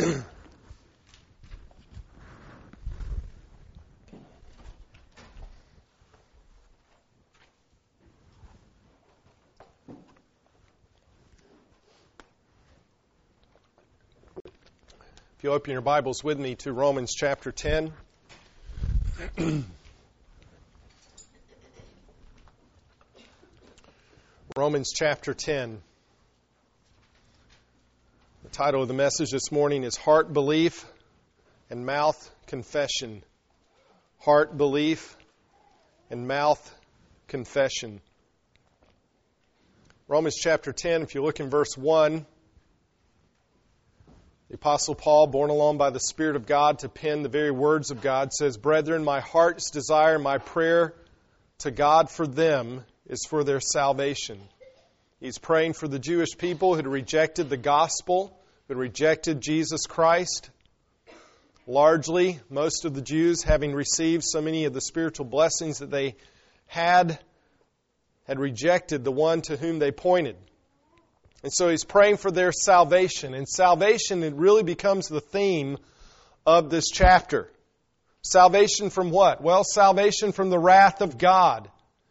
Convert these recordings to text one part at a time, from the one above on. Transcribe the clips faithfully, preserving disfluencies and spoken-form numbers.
If you open your Bibles with me to Romans chapter ten. Romans chapter ten. The title of the message this morning is Heart Belief and Mouth Confession. Heart Belief and Mouth Confession. Romans chapter ten, if you look in verse one, the Apostle Paul, borne along by the Spirit of God to pen the very words of God, says, "Brethren, my heart's desire, my prayer to God for them is for their salvation." He's praying for the Jewish people who had rejected the gospel, who had rejected Jesus Christ. Largely, most of the Jews, having received so many of the spiritual blessings that they had, had rejected the one to whom they pointed. And so he's praying for their salvation. And salvation, it really becomes the theme of this chapter. Salvation from what? Well, salvation from the wrath of God.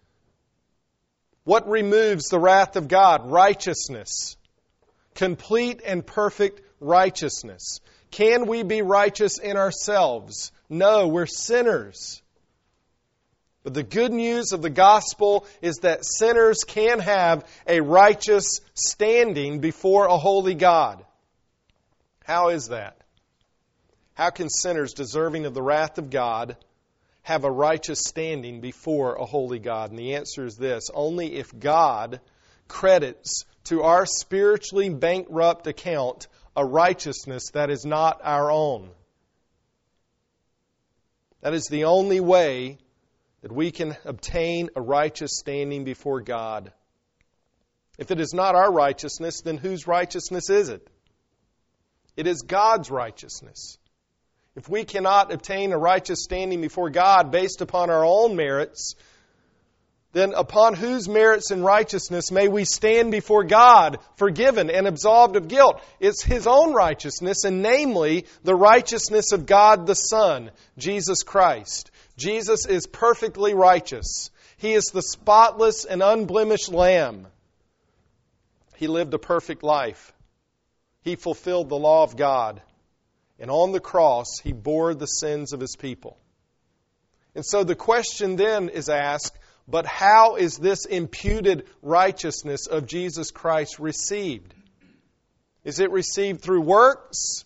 What removes the wrath of God? Righteousness. Complete and perfect righteousness. Can we be righteous in ourselves? No, we're sinners. But the good news of the gospel is that sinners can have a righteous standing before a holy God. How is that? How can sinners deserving of the wrath of God have a righteous standing before a holy God? And the answer is this: only if God credits to our spiritually bankrupt account a righteousness that is not our own. That is the only way that we can obtain a righteous standing before God. If it is not our righteousness, then whose righteousness is it? It is God's righteousness. If we cannot obtain a righteous standing before God based upon our own merits, then upon whose merits and righteousness may we stand before God, forgiven and absolved of guilt? It's His own righteousness, and namely, the righteousness of God the Son, Jesus Christ. Jesus is perfectly righteous. He is the spotless and unblemished Lamb. He lived a perfect life. He fulfilled the law of God. And on the cross, He bore the sins of His people. And so the question then is asked, but how is this imputed righteousness of Jesus Christ received? Is it received through works?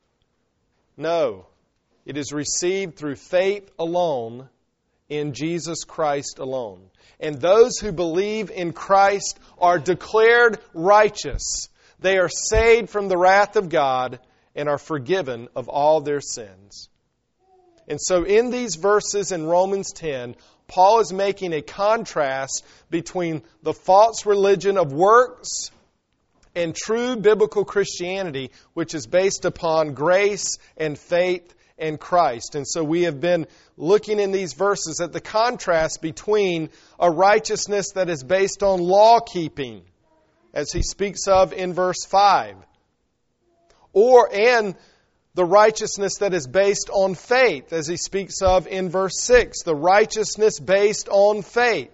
No. It is received through faith alone in Jesus Christ alone. And those who believe in Christ are declared righteous. They are saved from the wrath of God and are forgiven of all their sins. And so in these verses in Romans ten, Paul is making a contrast between the false religion of works and true biblical Christianity, which is based upon grace and faith in Christ. And so we have been looking in these verses at the contrast between a righteousness that is based on law-keeping, as he speaks of in verse five, or and the righteousness that is based on faith, as he speaks of in verse six, the righteousness based on faith.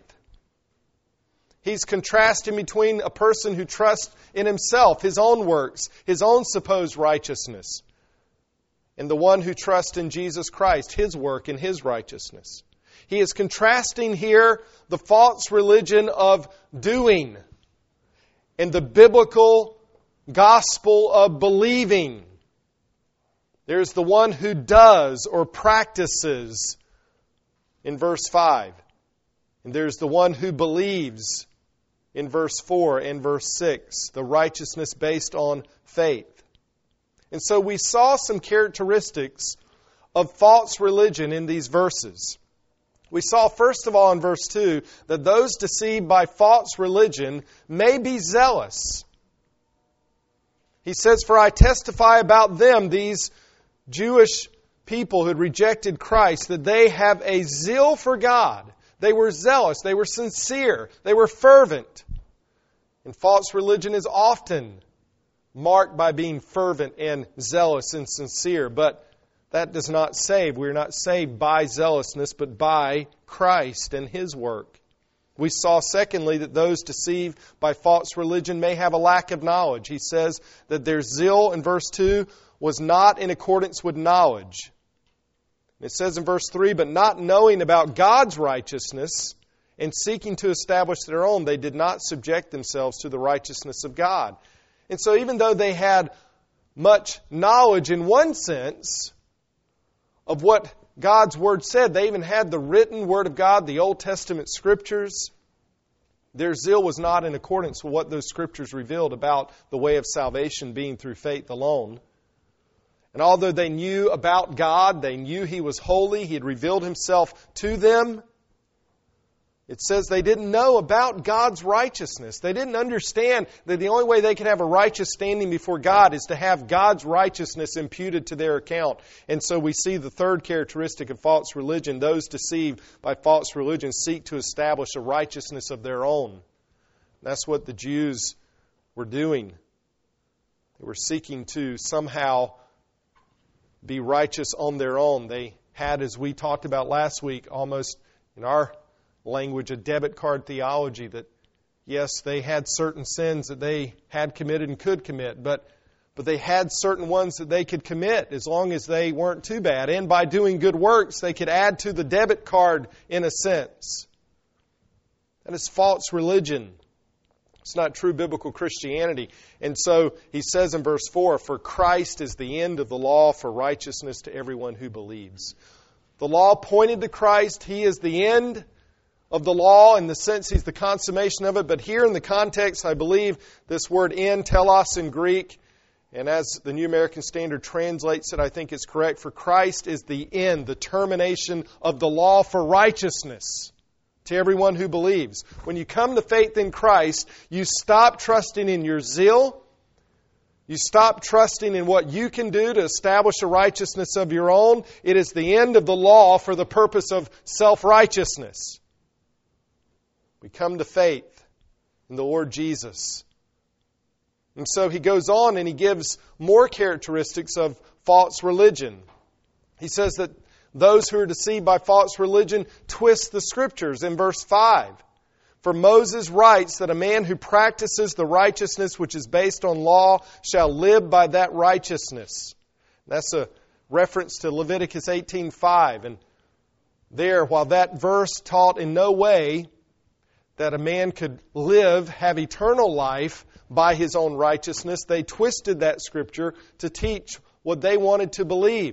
He's contrasting between a person who trusts in himself, his own works, his own supposed righteousness, and the one who trusts in Jesus Christ, His work and His righteousness. He is contrasting here the false religion of doing and the biblical gospel of believing. There's the one who does or practices in verse five. And there's the one who believes in verse four and verse six, the righteousness based on faith. And so we saw some characteristics of false religion in these verses. We saw, first of all, in verse two, that those deceived by false religion may be zealous. He says, "For I testify about them," these Jewish people who had rejected Christ, "that they have a zeal for God." They were zealous. They were sincere. They were fervent. And false religion is often marked by being fervent and zealous and sincere. But that does not save. We're not saved by zealousness, but by Christ and His work. We saw, secondly, that those deceived by false religion may have a lack of knowledge. He says that their zeal, in verse two, was not in accordance with knowledge. It says in verse three, but not knowing about God's righteousness and seeking to establish their own, they did not subject themselves to the righteousness of God. And so even though they had much knowledge in one sense of what God's Word said, they even had the written Word of God, the Old Testament Scriptures, their zeal was not in accordance with what those Scriptures revealed about the way of salvation being through faith alone. And although they knew about God, they knew He was holy, He had revealed Himself to them, it says they didn't know about God's righteousness. They didn't understand that the only way they could have a righteous standing before God is to have God's righteousness imputed to their account. And so we see the third characteristic of false religion. Those deceived by false religion seek to establish a righteousness of their own. That's what the Jews were doing. They were seeking to somehow be righteous on their own. They had, as we talked about last week, almost in our language, a debit card theology that, yes, they had certain sins that they had committed and could commit, but but they had certain ones that they could commit as long as they weren't too bad. And by doing good works, they could add to the debit card in a sense. That is false religion. It's not true biblical Christianity. And so he says in verse four, for Christ is the end of the law for righteousness to everyone who believes. The law pointed to Christ. He is the end of the law in the sense He's the consummation of it. But here in the context, I believe this word end, telos in Greek, and as the New American Standard translates it, I think it's correct. For Christ is the end, the termination of the law for righteousness to everyone who believes. When you come to faith in Christ, you stop trusting in your zeal. You stop trusting in what you can do to establish a righteousness of your own. It is the end of the law for the purpose of self-righteousness. We come to faith in the Lord Jesus. And so he goes on and he gives more characteristics of false religion. He says that those who are deceived by false religion twist the Scriptures in verse five. For Moses writes that a man who practices the righteousness which is based on law shall live by that righteousness. That's a reference to Leviticus eighteen five. And there, while that verse taught in no way that a man could live, have eternal life by his own righteousness, they twisted that Scripture to teach what they wanted to believe.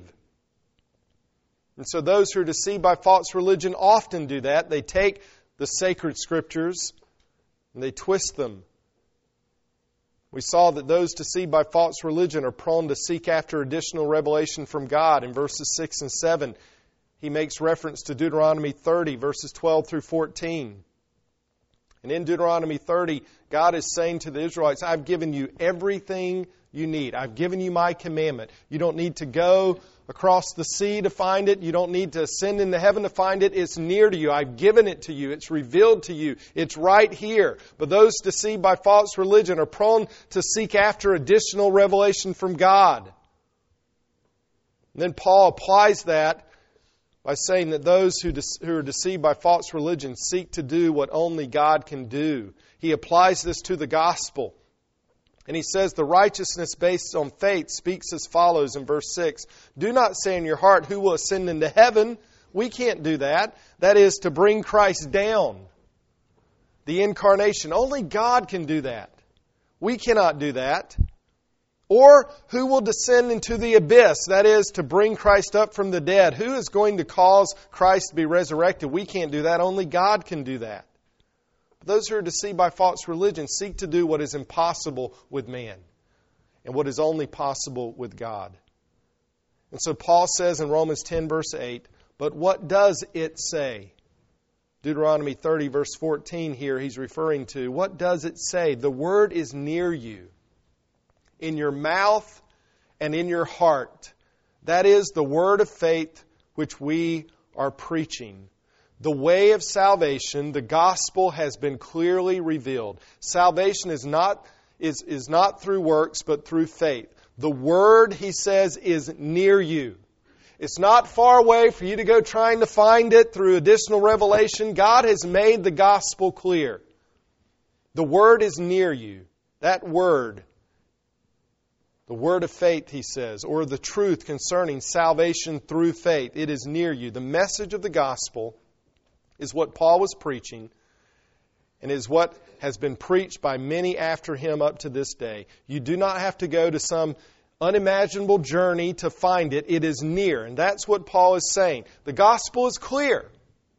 And so those who are deceived by false religion often do that. They take the sacred Scriptures and they twist them. We saw that those deceived by false religion are prone to seek after additional revelation from God. In verses six and seven, he makes reference to Deuteronomy thirty, verses twelve through fourteen. And in Deuteronomy thirty, God is saying to the Israelites, I've given you everything you need. I've given you my commandment. You don't need to go across the sea to find it. You don't need to ascend into heaven to find it. It's near to you. I've given it to you. It's revealed to you. It's right here. But those deceived by false religion are prone to seek after additional revelation from God. And then Paul applies that by saying that those who, de- who are deceived by false religion seek to do what only God can do. He applies this to the gospel. And he says the righteousness based on faith speaks as follows in verse six. Do not say in your heart, who will ascend into heaven? We can't do that. That is to bring Christ down. The incarnation. Only God can do that. We cannot do that. Or who will descend into the abyss? That is to bring Christ up from the dead. Who is going to cause Christ to be resurrected? We can't do that. Only God can do that. Those who are deceived by false religion seek to do what is impossible with man and what is only possible with God. And so Paul says in Romans ten, verse eight, but what does it say? Deuteronomy thirty, verse fourteen here he's referring to. What does it say? The word is near you, in your mouth and in your heart. That is the word of faith which we are preaching. The way of salvation, the gospel, has been clearly revealed. Salvation is not is, is not through works, but through faith. The Word, he says, is near you. It's not far away for you to go trying to find it through additional revelation. God has made the gospel clear. The Word is near you. That Word, the Word of faith, he says, or the truth concerning salvation through faith, it is near you. The message of the gospel is what Paul was preaching and is what has been preached by many after him up to this day. You do not have to go to some unimaginable journey to find it. It is near. And that's what Paul is saying. The gospel is clear.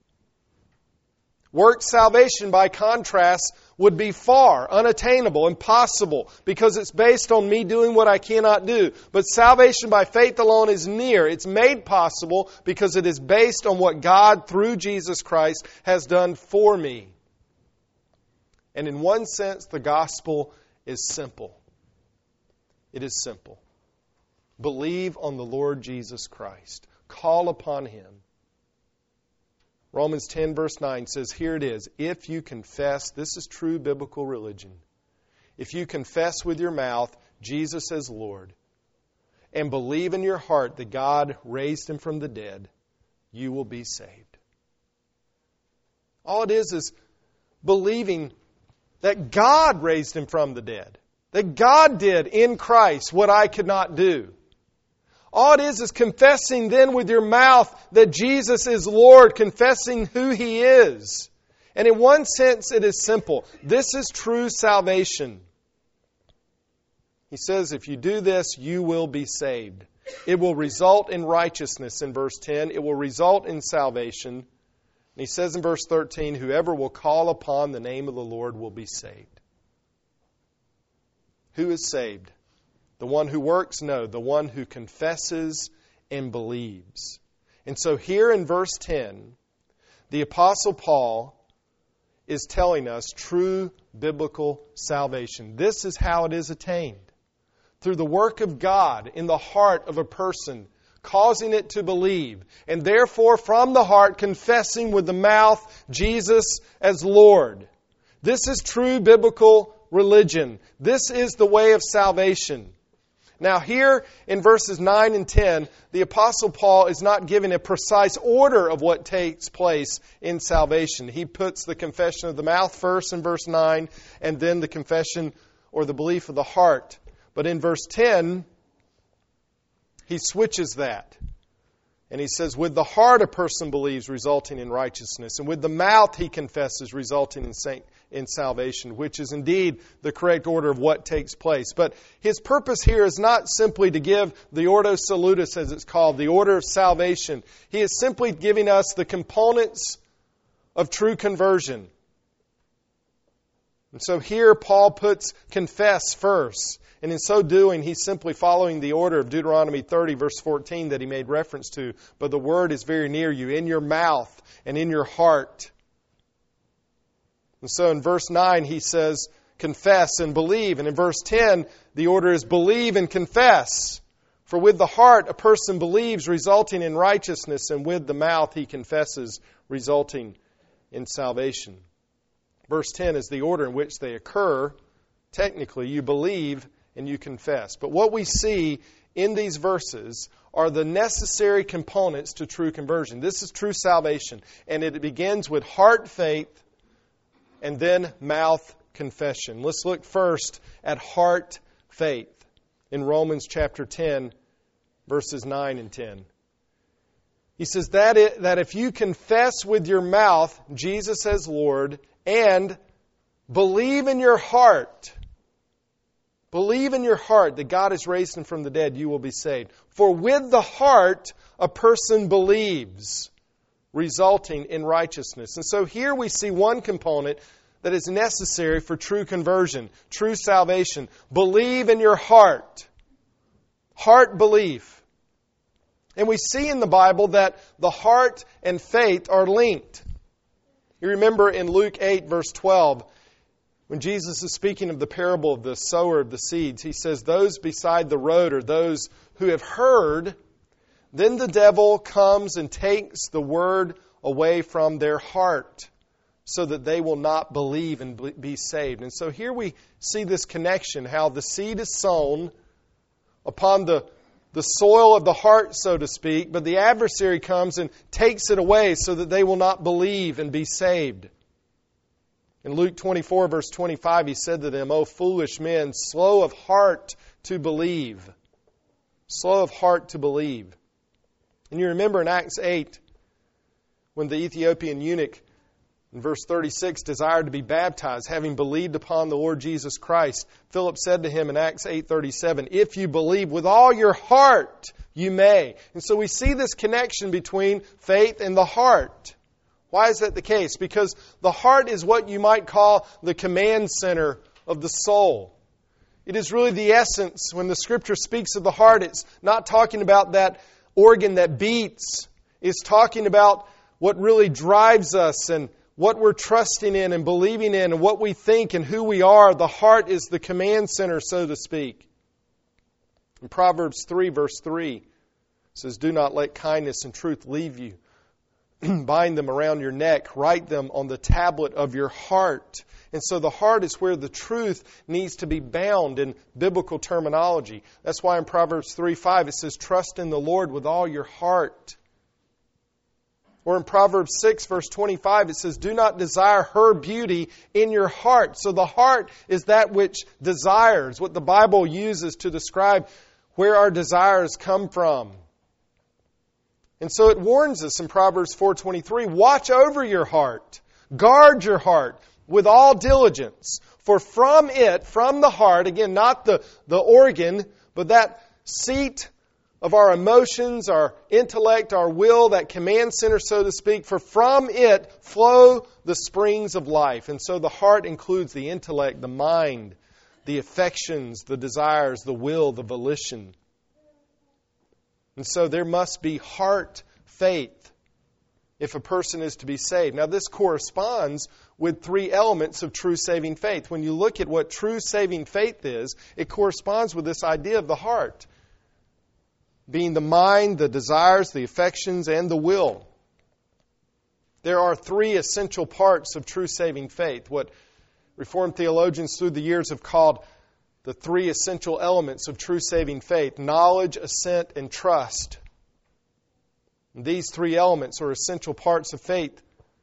Works salvation, by contrast, would be far, unattainable, impossible, because it's based on me doing what I cannot do. But salvation by faith alone is near. It's made possible because it is based on what God, through Jesus Christ, has done for me. And in one sense, the gospel is simple. It is simple. Believe on the Lord Jesus Christ. Call upon Him. Romans ten verse nine says, here it is, if you confess, this is true biblical religion, if you confess with your mouth Jesus as Lord and believe in your heart that God raised Him from the dead, you will be saved. All it is is believing that God raised Him from the dead, that God did in Christ what I could not do. All it is is confessing then with your mouth that Jesus is Lord, confessing who He is. And in one sense, it is simple. This is true salvation. He says, if you do this, you will be saved. It will result in righteousness in verse ten. It will result in salvation. And he says in verse thirteen, whoever will call upon the name of the Lord will be saved. Who is saved? The one who works? No, the one who confesses and believes. And so here in verse ten, the Apostle Paul is telling us true biblical salvation. This is how it is attained. Through the work of God in the heart of a person, causing it to believe, and therefore from the heart confessing with the mouth Jesus as Lord. This is true biblical religion. This is the way of salvation. Now here in verses nine and ten, the Apostle Paul is not giving a precise order of what takes place in salvation. He puts the confession of the mouth first in verse nine, and then the confession or the belief of the heart. But in verse ten, he switches that. And he says, with the heart a person believes, resulting in righteousness. And with the mouth he confesses, resulting in saint, in salvation, which is indeed the correct order of what takes place. But his purpose here is not simply to give the Ordo Salutis, as it's called, the order of salvation. He is simply giving us the components of true conversion. And so here Paul puts confess first. And in so doing, he's simply following the order of Deuteronomy thirty, verse fourteen, that he made reference to. But the word is very near you, in your mouth and in your heart. And so in verse nine, he says, confess and believe. And in verse ten, the order is believe and confess. For with the heart a person believes, resulting in righteousness, and with the mouth he confesses, resulting in salvation. Verse ten is the order in which they occur. Technically, you believe and you confess. But what we see in these verses are the necessary components to true conversion. This is true salvation. And it begins with heart faith and then mouth confession. Let's look first at heart faith in Romans chapter ten, verses nine and ten. He says that, it, that if you confess with your mouth Jesus as Lord and believe in your heart, believe in your heart that God has raised Him from the dead, you will be saved. For with the heart a person believes, resulting in righteousness. And so here we see one component that is necessary for true conversion, true salvation. Believe in your heart. Heart belief. And we see in the Bible that the heart and faith are linked. You remember in Luke eight, verse twelve, when Jesus is speaking of the parable of the sower of the seeds, He says, those beside the road are those who have heard. Then the devil comes and takes the word away from their heart, so that they will not believe and be saved. And so here we see this connection, how the seed is sown upon the, the soil of the heart, so to speak, but the adversary comes and takes it away so that they will not believe and be saved. In Luke twenty-four, verse twenty-five, He said to them, O foolish men, slow of heart to believe. Slow of heart to believe. And you remember in Acts eight, when the Ethiopian eunuch, in verse thirty-six, desired to be baptized, having believed upon the Lord Jesus Christ, Philip said to him in Acts eight thirty-seven, if you believe with all your heart, you may. And so we see this connection between faith and the heart. Why is that the case? Because the heart is what you might call the command center of the soul. It is really the essence. When the Scripture speaks of the heart, it's not talking about that organ that beats. It's talking about what really drives us and what we're trusting in and believing in and what we think and who we are. The heart is the command center, so to speak. In Proverbs three, verse three, it says, do not let kindness and truth leave you. Bind them around your neck. Write them on the tablet of your heart. And so the heart is where the truth needs to be bound in biblical terminology. That's why in Proverbs three five it says, trust in the Lord with all your heart. Or in Proverbs six, verse twenty-five, it says, do not desire her beauty in your heart. So the heart is that which desires, what the Bible uses to describe where our desires come from. And so it warns us in Proverbs four twenty-three, watch over your heart, guard your heart with all diligence. For from it, from the heart, again, not the, the organ, but that seat of our emotions, our intellect, our will, that command center, so to speak, for from it flow the springs of life. And so the heart includes the intellect, the mind, the affections, the desires, the will, the volition. And so there must be heart faith if a person is to be saved. Now this corresponds with three elements of true saving faith. When you look at what true saving faith is, it corresponds with this idea of the heart being the mind, the desires, the affections, and the will. There are three essential parts of true saving faith, what Reformed theologians through the years have called the three essential elements of true saving faith: knowledge, assent, and trust. And these three elements, or essential parts of faith,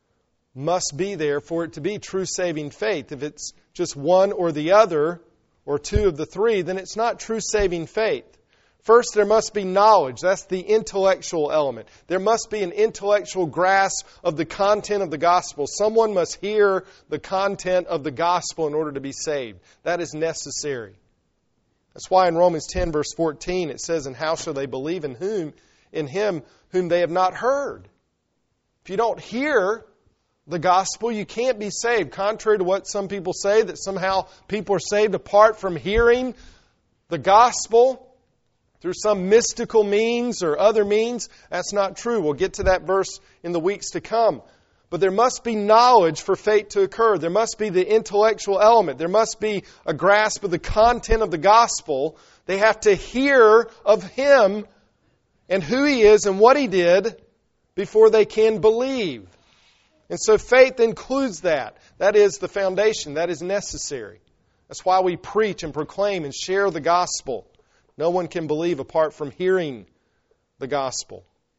must be there for it to be true saving faith. If it's just one or the other, or two of the three, then it's not true saving faith. First, there must be knowledge. That's the intellectual element. There must be an intellectual grasp of the content of the gospel. Someone must hear the content of the gospel in order to be saved. That is necessary. That's why in Romans ten, verse fourteen, it says, and how shall they believe in whom? In him whom they have not heard. If you don't hear the gospel, you can't be saved. Contrary to what some people say, that somehow people are saved apart from hearing the gospel through some mystical means or other means. That's not true. We'll get to that verse in the weeks to come. But there must be knowledge for faith to occur. There must be the intellectual element. There must be a grasp of the content of the gospel. They have to hear of Him and who He is and what He did before they can believe. And so faith includes that. That is the foundation. That is necessary. That's why we preach and proclaim and share the gospel. No one can believe apart from hearing the gospel.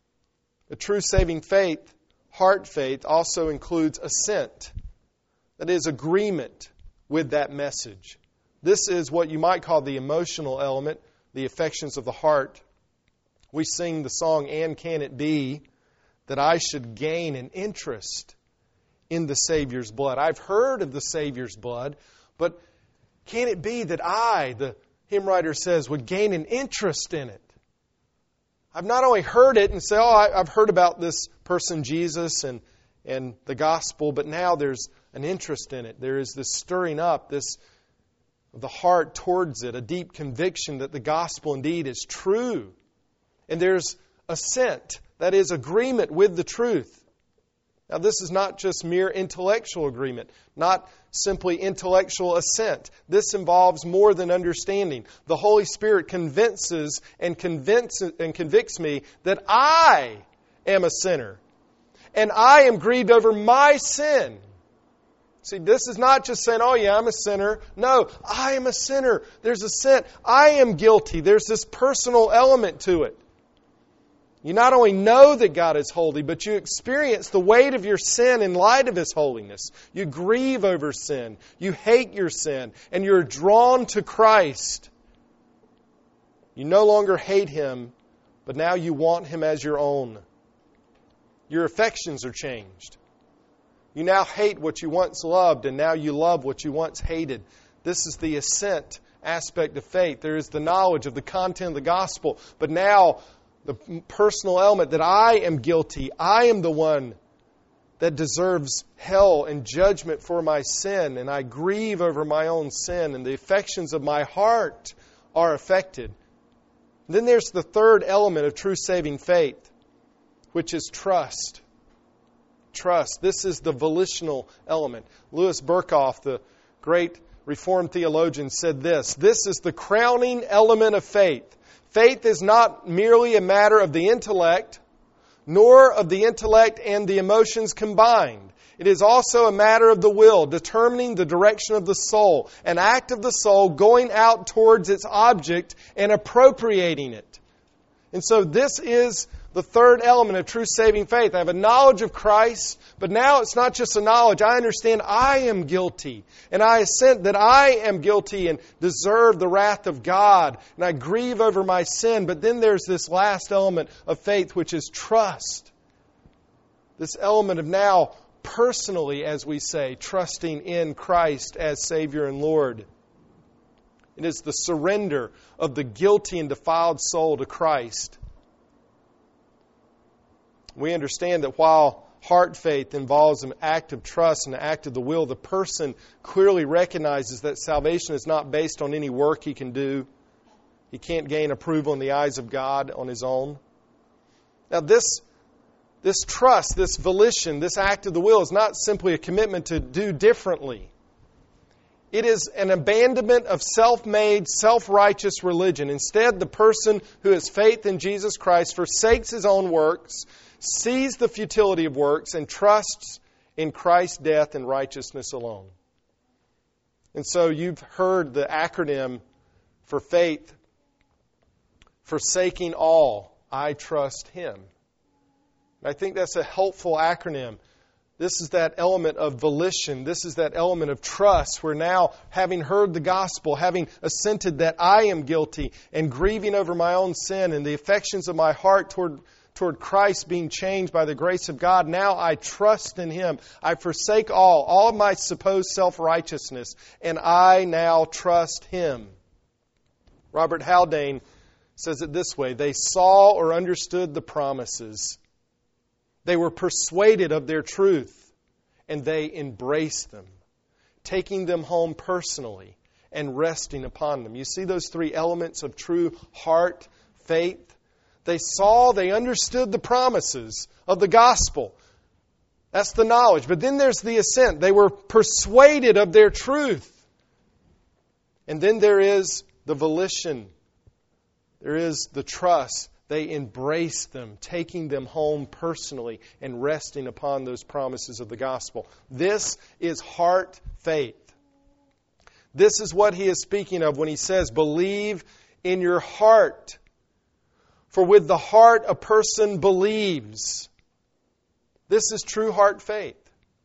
A true saving faith, heart faith, also includes assent. That is, agreement with that message. This is what you might call the emotional element, the affections of the heart. We sing the song, and can it be that I should gain an interest in the Savior's blood? I've heard of the Savior's blood, but can it be that I, the hymn writer says, would gain an interest in it? I've not only heard it and say, oh, I've heard about this person, Jesus, and, and the gospel, but now there's an interest in it. There is this stirring up, this of the heart towards it, a deep conviction that the gospel indeed is true. And there's assent, that is, agreement with the truth. Now, this is not just mere intellectual agreement, not simply intellectual assent. This involves more than understanding. The Holy Spirit convinces and convinces and convicts me that I am a sinner, and I am grieved over my sin, See, this is not just saying, oh yeah, I'm a sinner. No, I am a sinner. There's a sin. I am guilty. There's this personal element to it. You not only know that God is holy, but you experience the weight of your sin in light of His holiness. You grieve over sin. You hate your sin. And you're drawn to Christ. You no longer hate Him, but now you want Him as your own. Your affections are changed. You now hate what you once loved, and now you love what you once hated. This is the assent aspect of faith. There is the knowledge of the content of the gospel, but now the personal element that I am guilty. I am the one that deserves hell and judgment for my sin, and I grieve over my own sin, and the affections of my heart are affected. Then there's the third element of true saving faith, which is trust. Trust. This is the volitional element. Louis Berkhoff, the great Reformed theologian, said this: this is the crowning element of faith. Faith is not merely a matter of the intellect, nor of the intellect and the emotions combined. It is also a matter of the will, determining the direction of the soul, an act of the soul going out towards its object and appropriating it. And so this is the third element of true saving faith. I have a knowledge of Christ, but now it's not just a knowledge. I understand I am guilty, and I assent that I am guilty and deserve the wrath of God, and I grieve over my sin. But then there's this last element of faith, which is trust. This element of now personally, as we say, trusting in Christ as Savior and Lord. It is the surrender of the guilty and defiled soul to Christ. We understand that while heart faith involves an act of trust and an act of the will, the person clearly recognizes that salvation is not based on any work he can do. He can't gain approval in the eyes of God on his own. Now this, this trust, this volition, this act of the will is not simply a commitment to do differently. It is an abandonment of self-made, self-righteous religion. Instead, the person who has faith in Jesus Christ forsakes his own works, sees the futility of works, and trusts in Christ's death and righteousness alone. And so you've heard the acronym for faith, forsaking all, I trust Him. And I think that's a helpful acronym. This is that element of volition. This is that element of trust, where now, having heard the gospel, having assented that I am guilty, and grieving over my own sin, and the affections of my heart toward toward Christ being changed by the grace of God, now I trust in Him. I forsake all, all of my supposed self-righteousness, and I now trust Him. Robert Haldane says it this way: they saw or understood the promises. They were persuaded of their truth, and they embraced them, taking them home personally and resting upon them. You see those three elements of true heart faith? They saw, they understood the promises of the gospel. That's the knowledge. But then there's the assent. They were persuaded of their truth. And then there is the volition. There is the trust. They embraced them, taking them home personally and resting upon those promises of the gospel. This is heart faith. This is what he is speaking of when he says, believe in your heart. For with the heart a person believes. This is true heart faith.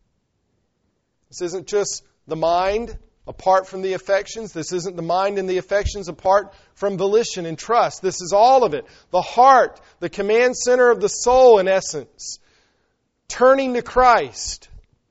This isn't just the mind apart from the affections. This isn't the mind and the affections apart from volition and trust. This is all of it. The heart, the command center of the soul in essence. Turning to Christ.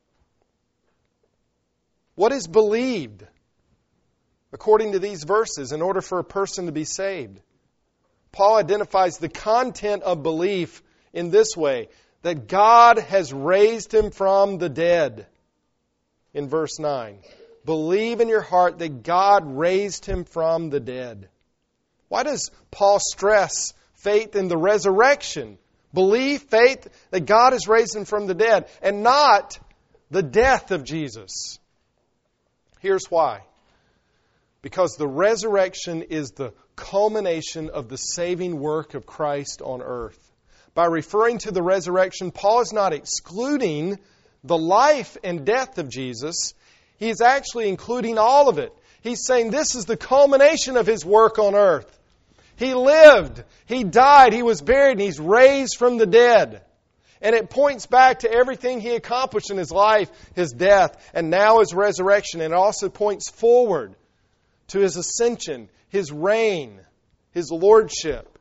What is believed according to these verses in order for a person to be saved? Paul identifies the content of belief in this way, that God has raised Him from the dead. In verse nine, believe in your heart that God raised Him from the dead. Why does Paul stress faith in the resurrection? Belief, faith that God has raised Him from the dead, and not the death of Jesus. Here's why. Because the resurrection is the culmination of the saving work of Christ on earth. By referring to the resurrection, Paul is not excluding the life and death of Jesus, He is actually including all of it. He's saying this is the culmination of His work on earth. He lived, He died, He was buried, and He's raised from the dead. And it points back to everything He accomplished in His life, His death, and now His resurrection. And it also points forward to His ascension, His reign, His lordship.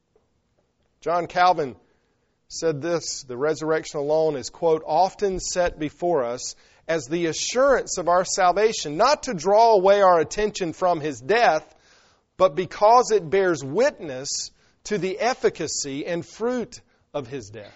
John Calvin said this, the resurrection alone is, quote, often set before us as the assurance of our salvation, not to draw away our attention from His death, but because it bears witness to the efficacy and fruit of His death.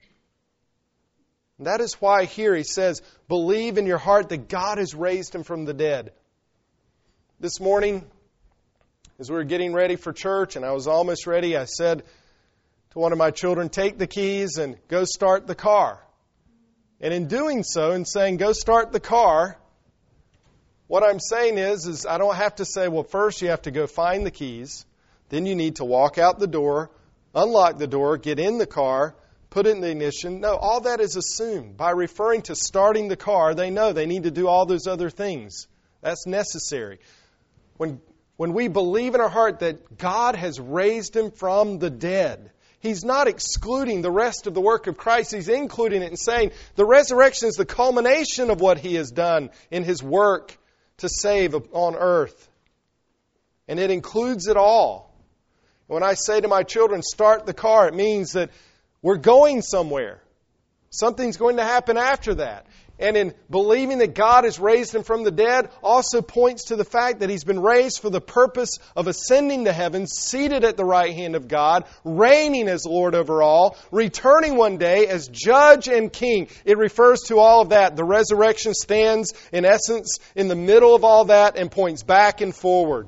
And that is why here he says, believe in your heart that God has raised Him from the dead. This morning, as we were getting ready for church, and I was almost ready, I said to one of my children, take the keys and go start the car. And in doing so, in saying, go start the car, what I'm saying is, is I don't have to say, well, first you have to go find the keys. Then you need to walk out the door, unlock the door, get in the car, put it in the ignition. No, all that is assumed. By referring to starting the car, they know they need to do all those other things. That's necessary. When, when we believe in our heart that God has raised Him from the dead, He's not excluding the rest of the work of Christ. He's including it and saying the resurrection is the culmination of what He has done in His work to save on earth. And it includes it all. When I say to my children, start the car, it means that we're going somewhere. Something's going to happen after that. And in believing that God has raised Him from the dead also points to the fact that He's been raised for the purpose of ascending to heaven, seated at the right hand of God, reigning as Lord over all, returning one day as Judge and King. It refers to all of that. The resurrection stands, in essence, in the middle of all that and points back and forward.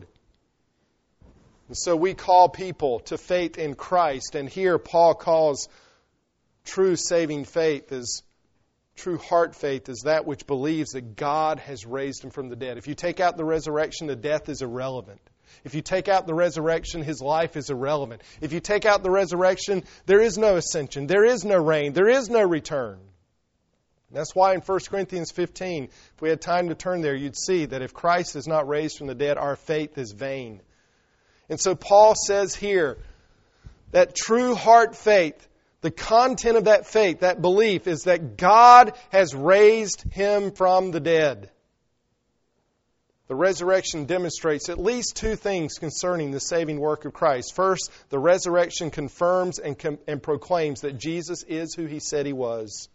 And so we call people to faith in Christ. And here Paul calls true saving faith as true heart faith is that which believes that God has raised Him from the dead. If you take out the resurrection, the death is irrelevant. If you take out the resurrection, His life is irrelevant. If you take out the resurrection, there is no ascension, there is no reign, there is no return. And that's why in First Corinthians fifteen, if we had time to turn there, you'd see that if Christ is not raised from the dead, our faith is vain. And so Paul says here that true heart faith, the content of that faith, that belief, is that God has raised Him from the dead. The resurrection demonstrates at least two things concerning the saving work of Christ. First, the resurrection confirms and, com- and proclaims that Jesus is who He said He was.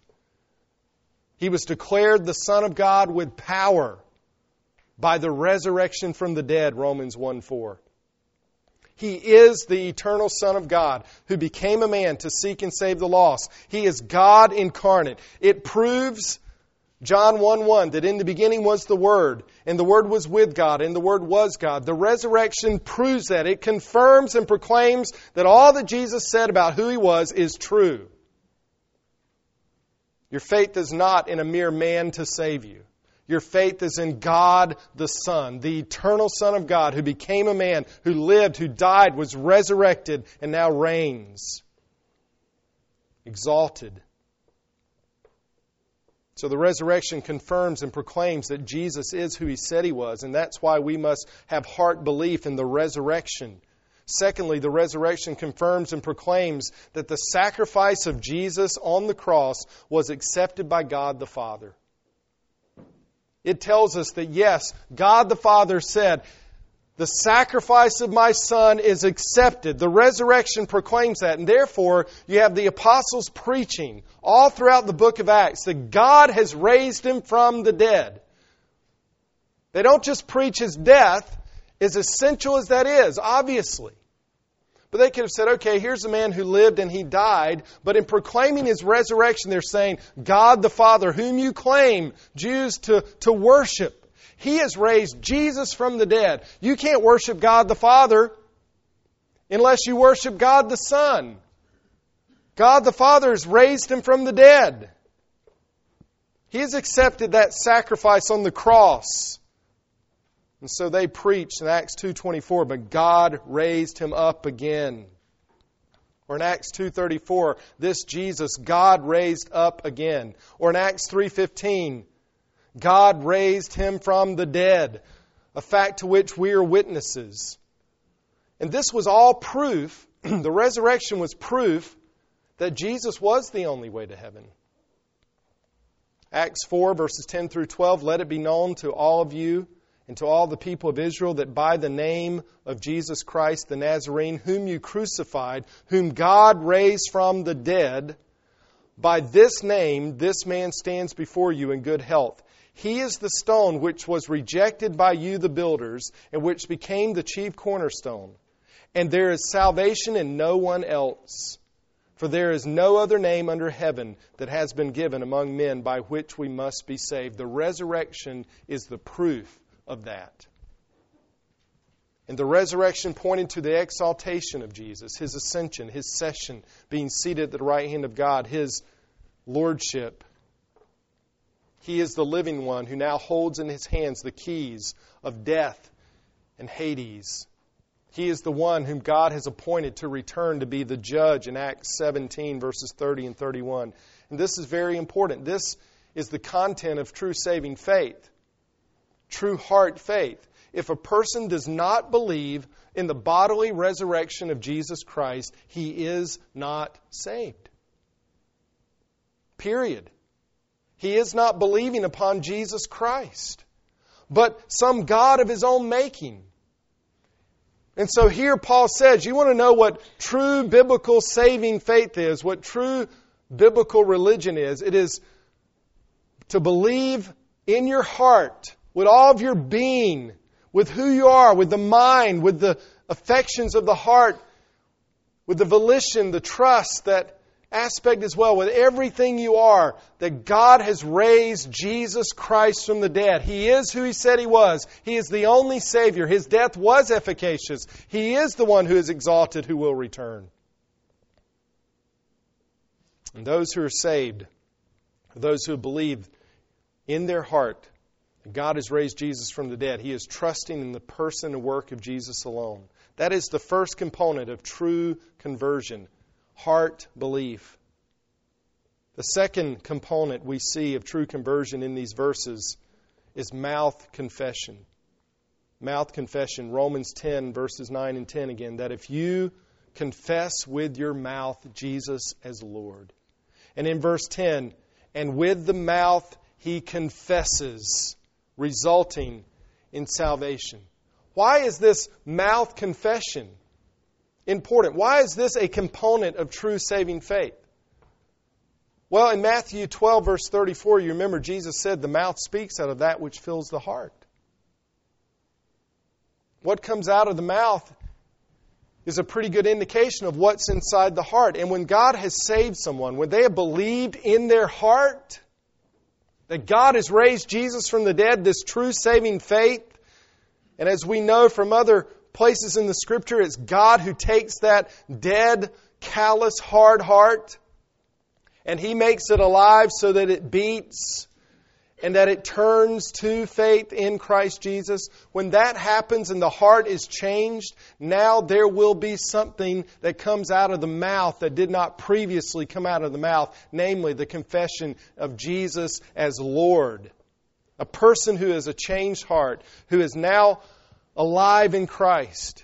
He was declared the Son of God with power by the resurrection from the dead, Romans one four. He is the eternal Son of God who became a man to seek and save the lost. He is God incarnate. It proves, John one one, that in the beginning was the Word, and the Word was with God, and the Word was God. The resurrection proves that. It confirms and proclaims that all that Jesus said about who He was is true. Your faith is not in a mere man to save you. Your faith is in God the Son, the eternal Son of God who became a man, who lived, who died, was resurrected, and now reigns. Exalted. So the resurrection confirms and proclaims that Jesus is who He said He was, and that's why we must have heart belief in the resurrection. Secondly, the resurrection confirms and proclaims that the sacrifice of Jesus on the cross was accepted by God the Father. It tells us that yes, God the Father said, the sacrifice of my Son is accepted. The resurrection proclaims that. And therefore, you have the apostles preaching all throughout the book of Acts that God has raised Him from the dead. They don't just preach His death, as essential as that is, obviously. But they could have said, okay, here's a man who lived and he died. But in proclaiming His resurrection, they're saying, God the Father, whom you claim, Jews, to, to worship, He has raised Jesus from the dead. You can't worship God the Father unless you worship God the Son. God the Father has raised Him from the dead. He has accepted that sacrifice on the cross. And so they preached in Acts two twenty-four, but God raised Him up again. Or in Acts two thirty-four, this Jesus God raised up again. Or in Acts three fifteen, God raised Him from the dead, a fact to which we are witnesses. And this was all proof, the resurrection was proof that Jesus was the only way to heaven. Acts four, verses ten through twelve, let it be known to all of you and to all the people of Israel that by the name of Jesus Christ the Nazarene, whom you crucified, whom God raised from the dead, by this name this man stands before you in good health. He is the stone which was rejected by you, the builders, and which became the chief cornerstone. And there is salvation in no one else. For there is no other name under heaven that has been given among men by which we must be saved. The resurrection is the proof of that. And the resurrection pointed to the exaltation of Jesus, His ascension, His session, being seated at the right hand of God, His lordship. He is the living one who now holds in His hands the keys of death and Hades. He is the one whom God has appointed to return to be the judge in Acts seventeen, verses thirty and thirty-one. And this is very important. This is the content of true saving faith. True heart faith. If a person does not believe in the bodily resurrection of Jesus Christ, he is not saved. Period. He is not believing upon Jesus Christ, but some God of his own making. And so here Paul says, you want to know what true biblical saving faith is, what true biblical religion is. It is to believe in your heart, with all of your being, with who you are, with the mind, with the affections of the heart, with the volition, the trust, that aspect as well, with everything you are, that God has raised Jesus Christ from the dead. He is who He said He was. He is the only Savior. His death was efficacious. He is the one who is exalted, who will return. And those who are saved, those who believe in their heart that God has raised Jesus from the dead, He is trusting in the person and work of Jesus alone. That is the first component of true conversion. Heart belief. The second component we see of true conversion in these verses is mouth confession. Mouth confession. Romans ten, verses nine and ten again. That if you confess with your mouth Jesus as Lord. And in verse ten, and with the mouth he confesses, resulting in salvation. Why is this mouth confession important? Why is this a component of true saving faith? Well, in Matthew twelve, verse thirty-four, you remember Jesus said the mouth speaks out of that which fills the heart. What comes out of the mouth is a pretty good indication of what's inside the heart. And when God has saved someone, when they have believed in their heart that God has raised Jesus from the dead, this true saving faith, and as we know from other places in the Scripture, it's God who takes that dead, callous, hard heart and He makes it alive so that it beats and that it turns to faith in Christ Jesus. When that happens and the heart is changed, now there will be something that comes out of the mouth that did not previously come out of the mouth, namely the confession of Jesus as Lord. A person who has a changed heart, who is now alive in Christ,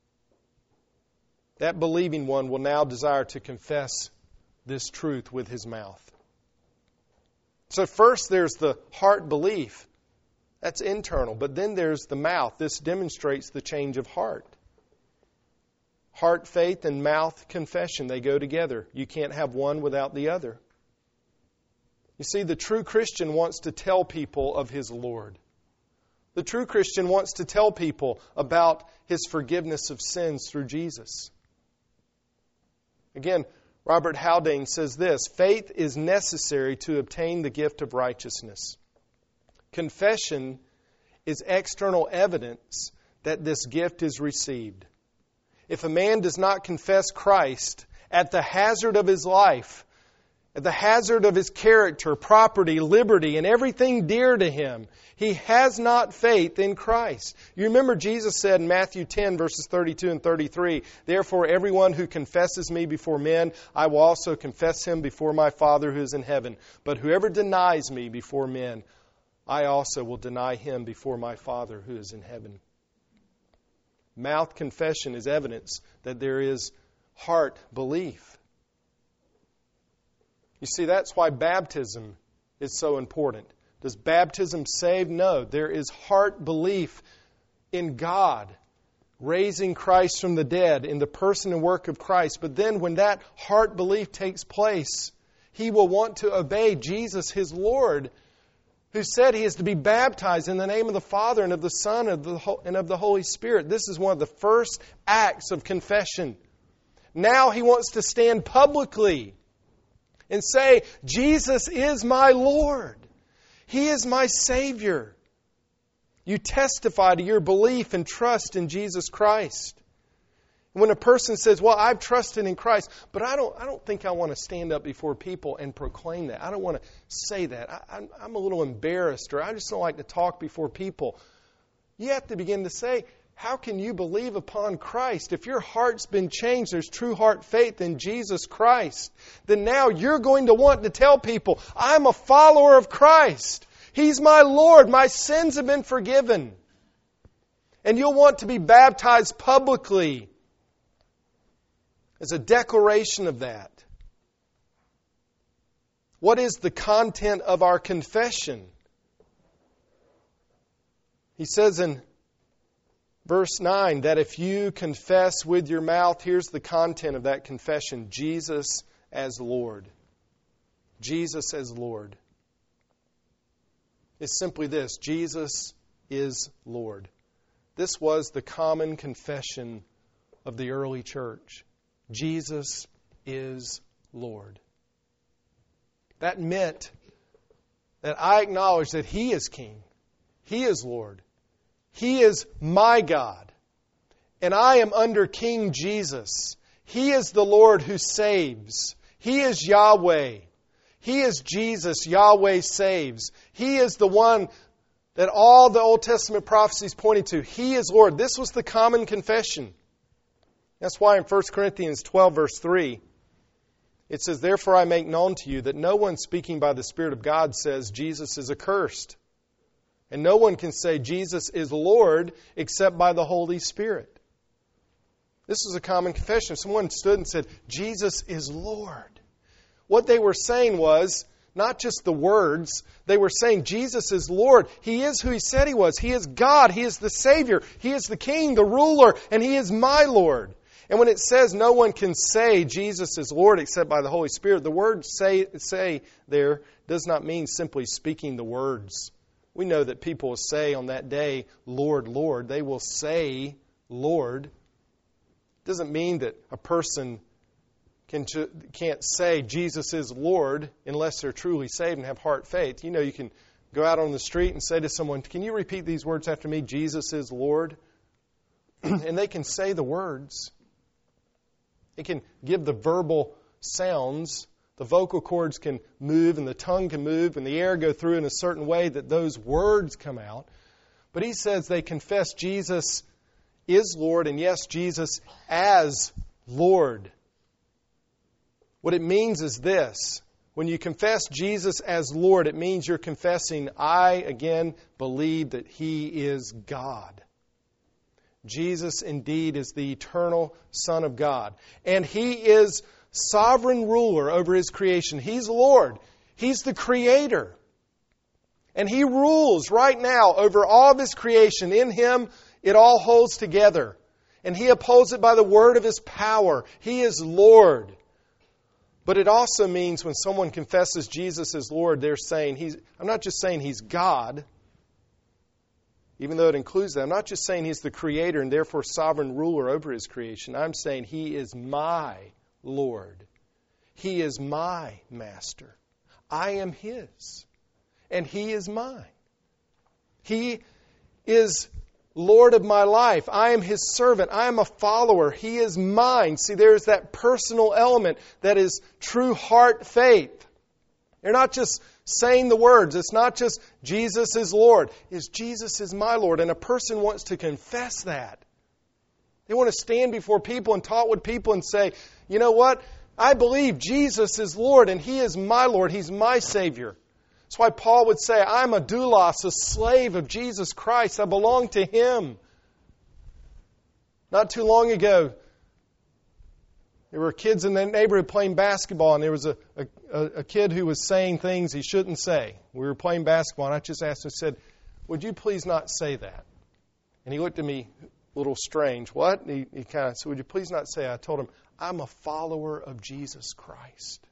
that believing one will now desire to confess this truth with his mouth. So first there's the heart belief. That's internal. But then there's the mouth. This demonstrates the change of heart. Heart faith and mouth confession, they go together. You can't have one without the other. You see, the true Christian wants to tell people of his Lord. The true Christian wants to tell people about his forgiveness of sins through Jesus. Again, Robert Haldane says this, faith is necessary to obtain the gift of righteousness. Confession is external evidence that this gift is received. If a man does not confess Christ at the hazard of his life, at the hazard of his character, property, liberty, and everything dear to him, he has not faith in Christ. You remember Jesus said in Matthew ten, verses thirty-two and thirty-three, "Therefore everyone who confesses me before men, I will also confess him before my Father who is in heaven. But whoever denies me before men, I also will deny him before my Father who is in heaven." Mouth confession is evidence that there is heart belief. You see, that's why baptism is so important. Does baptism save? No. There is heart belief in God, raising Christ from the dead, in the person and work of Christ. But then when that heart belief takes place, he will want to obey Jesus, his Lord, who said he is to be baptized in the name of the Father and of the Son and of the Holy Spirit. This is one of the first acts of confession. Now he wants to stand publicly and say, Jesus is my Lord. He is my Savior. You testify to your belief and trust in Jesus Christ. When a person says, well, I've trusted in Christ, but I don't, I don't think I want to stand up before people and proclaim that. I don't want to say that. I, I'm, I'm a little embarrassed, or I just don't like to talk before people. You have to begin to say, how can you believe upon Christ? If your heart's been changed, there's true heart faith in Jesus Christ, then now you're going to want to tell people, I'm a follower of Christ. He's my Lord. My sins have been forgiven. And you'll want to be baptized publicly as a declaration of that. What is the content of our confession? He says in Verse nine, that if you confess with your mouth, here's the content of that confession, Jesus as Lord. Jesus as Lord. It's simply this, Jesus is Lord. This was the common confession of the early church. Jesus is Lord. That meant that I acknowledge that He is King. He is Lord. He is my God, and I am under King Jesus. He is the Lord who saves. He is Yahweh. He is Jesus. Yahweh saves. He is the one that all the Old Testament prophecies pointed to. He is Lord. This was the common confession. That's why in First Corinthians twelve, verse three, it says, "Therefore I make known to you that no one speaking by the Spirit of God says Jesus is accursed. And no one can say Jesus is Lord except by the Holy Spirit." This is a common confession. If someone stood and said, Jesus is Lord, what they were saying was not just the words. They were saying Jesus is Lord. He is who He said He was. He is God. He is the Savior. He is the King, the ruler, and He is my Lord. And when it says no one can say Jesus is Lord except by the Holy Spirit, the word say, say there does not mean simply speaking the words. We know that people will say on that day, Lord, Lord. They will say, Lord. It doesn't mean that a person can, can't say Jesus is Lord unless they're truly saved and have heart faith. You know, you can go out on the street and say to someone, can you repeat these words after me? Jesus is Lord. And they can say the words. They can give the verbal sounds. The vocal cords can move and the tongue can move and the air go through in a certain way that those words come out. But he says they confess Jesus is Lord and yes, Jesus as Lord. What it means is this. When you confess Jesus as Lord, it means you're confessing, I, again, believe that He is God. Jesus indeed is the eternal Son of God. And He is sovereign ruler over His creation. He's Lord. He's the Creator. And He rules right now over all of His creation. In Him, it all holds together. And He upholds it by the word of His power. He is Lord. But it also means when someone confesses Jesus as Lord, they're saying, He's. I'm not just saying He's God, even though it includes that. I'm not just saying He's the Creator and therefore sovereign ruler over His creation. I'm saying He is my Lord. He is my Master. I am His. And He is mine. He is Lord of my life. I am His servant. I am a follower. He is mine. See, there's that personal element that is true heart faith. You're not just saying the words. It's not just Jesus is Lord. It's Jesus is my Lord. And a person wants to confess that. They want to stand before people and talk with people and say, you know what? I believe Jesus is Lord and He is my Lord. He's my Savior. That's why Paul would say, I'm a doulos, a slave of Jesus Christ. I belong to Him. Not too long ago, there were kids in the neighborhood playing basketball, and there was a, a, a kid who was saying things he shouldn't say. We were playing basketball, and I just asked him, I said, would you please not say that? And he looked at me a little strange. What? And he, he kind of said, would you please not say that? I told him, I'm a follower of Jesus Christ.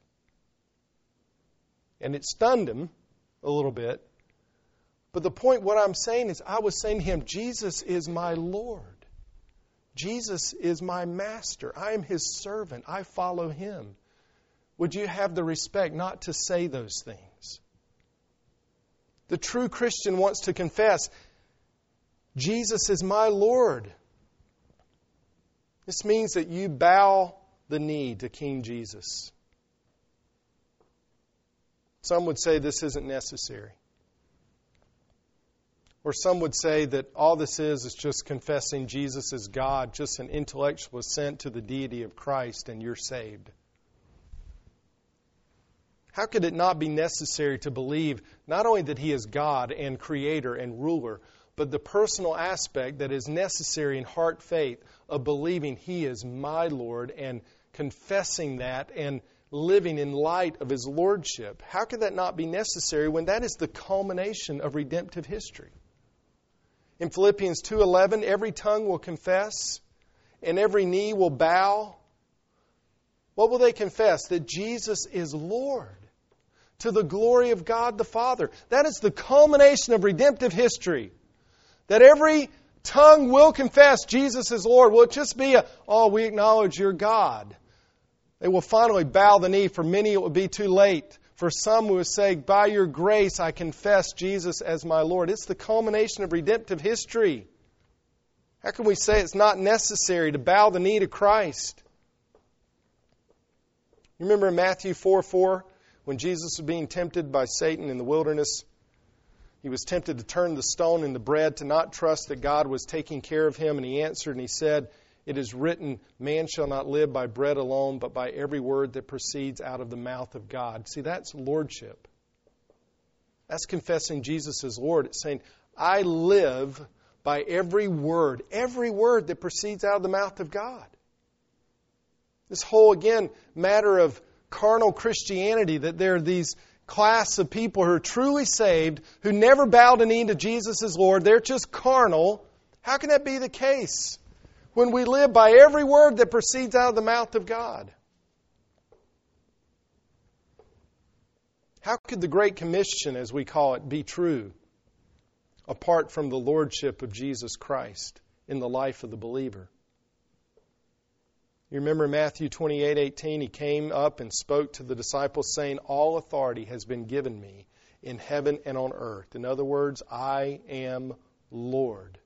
And it stunned him a little bit. But the point, what I'm saying is, I was saying to him, Jesus is my Lord. Jesus is my master. I am His servant. I follow Him. Would you have the respect not to say those things? The true Christian wants to confess, Jesus is my Lord. This means that you bow the knee to King Jesus. Some would say this isn't necessary. Or some would say that all this is is just confessing Jesus as God, just an intellectual assent to the deity of Christ, and you're saved. How could it not be necessary to believe not only that He is God and Creator and ruler, but the personal aspect that is necessary in heart faith of believing He is my Lord and confessing that and living in light of His Lordship? How could that not be necessary when that is the culmination of redemptive history? In Philippians two eleven, every tongue will confess and every knee will bow. What will they confess? That Jesus is Lord, to the glory of God the Father. That is the culmination of redemptive history. That every tongue will confess Jesus is Lord. Will it just be a, oh, we acknowledge you're God? They will finally bow the knee. For many it will be too late. For some who will say, by your grace I confess Jesus as my Lord. It's the culmination of redemptive history. How can we say it's not necessary to bow the knee to Christ? You remember in Matthew four four, when Jesus was being tempted by Satan in the wilderness, He was tempted to turn the stone into bread, to not trust that God was taking care of him. And He answered and He said, it is written, man shall not live by bread alone, but by every word that proceeds out of the mouth of God. See, that's lordship. That's confessing Jesus as Lord. It's saying, I live by every word, every word that proceeds out of the mouth of God. This whole, again, matter of carnal Christianity, that there are these class of people who are truly saved, who never bowed a knee to Jesus as Lord. They're just carnal. How can that be the case when we live by every word that proceeds out of the mouth of God? How could the Great Commission, as we call it, be true apart from the lordship of Jesus Christ in the life of the believer? You remember Matthew twenty-eight eighteen, He came up and spoke to the disciples saying, all authority has been given me in heaven and on earth. In other words, I am Lord.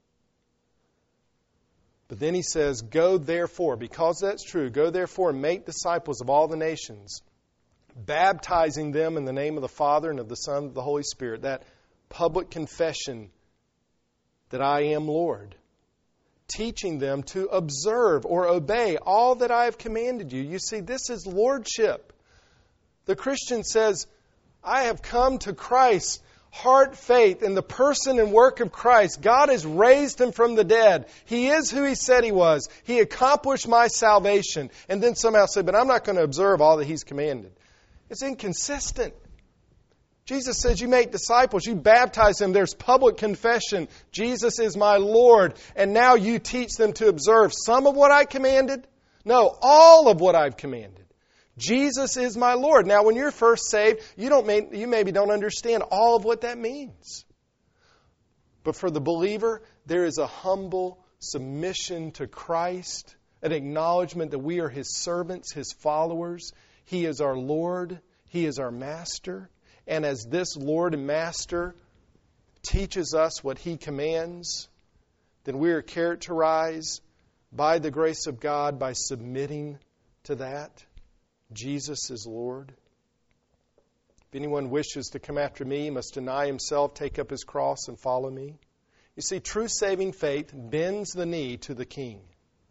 But then He says, go therefore, because that's true, go therefore and make disciples of all the nations, baptizing them in the name of the Father and of the Son and of the Holy Spirit. That public confession that I am Lord. Teaching them to observe or obey all that I have commanded you. You see, this is lordship. The Christian says, I have come to Christ, heart faith in the person and work of Christ. God has raised Him from the dead. He is who He said He was. He accomplished my salvation. And then somehow say, but I'm not going to observe all that He's commanded. It's inconsistent. Jesus says you make disciples, you baptize them, there's public confession. Jesus is my Lord. And now you teach them to observe some of what I commanded? No, all of what I've commanded. Jesus is my Lord. Now, when you're first saved, you don't may, you maybe don't understand all of what that means. But for the believer, there is a humble submission to Christ, an acknowledgement that we are His servants, His followers. He is our Lord. He is our Master. And as this Lord and Master teaches us what He commands, then we are characterized by the grace of God by submitting to that. Jesus is Lord. If anyone wishes to come after me, he must deny himself, take up his cross, and follow me. You see, true saving faith bends the knee to the King.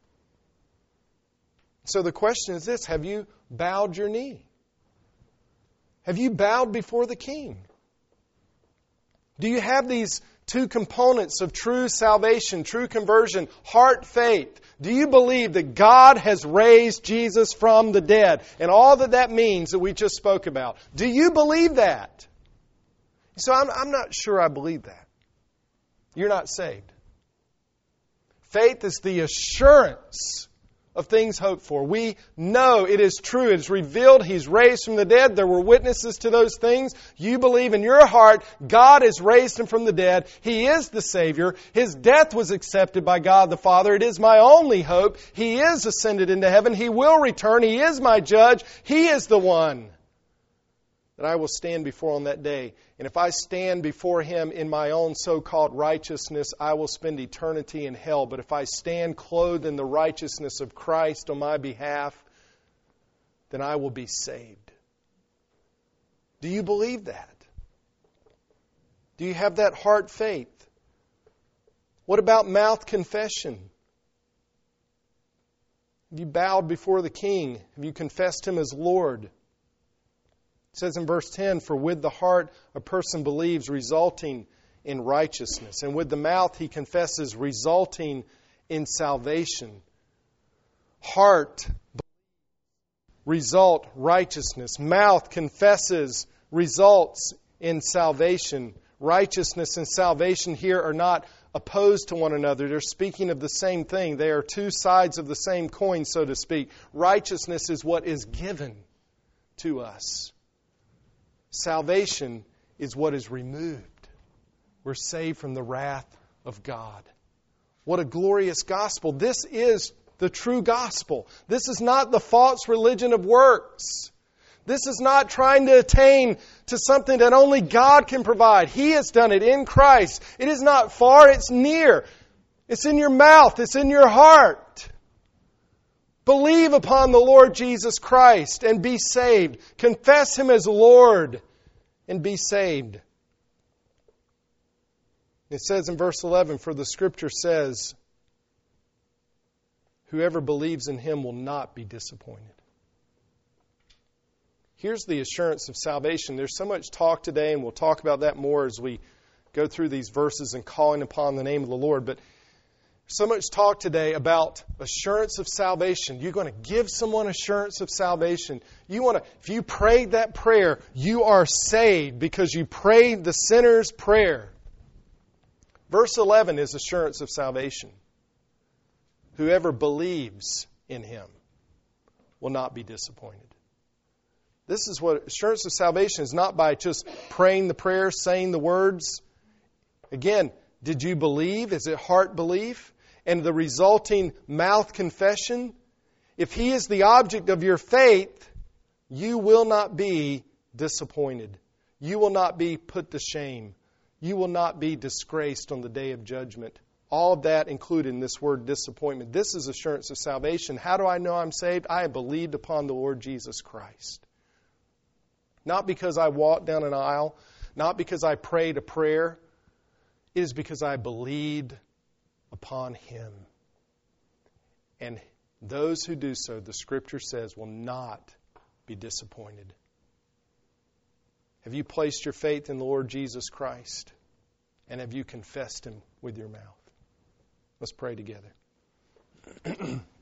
So the question is this: have you bowed your knee? Have you bowed before the King? Do you have these two components of true salvation, true conversion, heart faith? Do you believe that God has raised Jesus from the dead and all that that means that we just spoke about? Do you believe that? So I'm, I'm not sure I believe that. You're not saved. Faith is the assurance of things hoped for. We know it is true. It is revealed. He's raised from the dead. There were witnesses to those things. You believe in your heart God has raised Him from the dead. He is the Savior. His death was accepted by God the Father. It is my only hope. He is ascended into heaven. He will return. He is my judge. He is the one that I will stand before on that day. And if I stand before Him in my own so-called righteousness, I will spend eternity in hell. But if I stand clothed in the righteousness of Christ on my behalf, then I will be saved. Do you believe that? Do you have that heart faith? What about mouth confession? Have you bowed before the King? Have you confessed Him as Lord? It says in verse ten, for with the heart a person believes, resulting in righteousness. And with the mouth he confesses, resulting in salvation. Heart, result, righteousness. Mouth confesses, results in salvation. Righteousness and salvation here are not opposed to one another. They're speaking of the same thing. They are two sides of the same coin, so to speak. Righteousness is what is given to us. Salvation is what is removed. We're saved from the wrath of God. What a glorious gospel. This is the true gospel. This is not the false religion of works. This is not trying to attain to something that only God can provide. He has done it in Christ. It is not far, it's near. It's in your mouth, it's in your heart. Believe upon the Lord Jesus Christ and be saved. Confess Him as Lord and be saved. It says in verse eleven, for the Scripture says, whoever believes in Him will not be disappointed. Here's the assurance of salvation. There's so much talk today, and we'll talk about that more as we go through these verses and calling upon the name of the Lord. But so much talk today about assurance of salvation. You're going to give someone assurance of salvation. You want to, if you prayed that prayer, you are saved because you prayed the sinner's prayer. Verse eleven is assurance of salvation. Whoever believes in Him will not be disappointed. This is what assurance of salvation is, not by just praying the prayer, saying the words. Again, did you believe? Is it heart belief? And the resulting mouth confession? If He is the object of your faith, you will not be disappointed. You will not be put to shame. You will not be disgraced on the day of judgment. All of that included in this word disappointment. This is assurance of salvation. How do I know I'm saved? I have believed upon the Lord Jesus Christ. Not because I walked down an aisle, not because I prayed a prayer. It is because I believed upon Him. And those who do so, the Scripture says, will not be disappointed. Have you placed your faith in the Lord Jesus Christ? And have you confessed Him with your mouth? Let's pray together.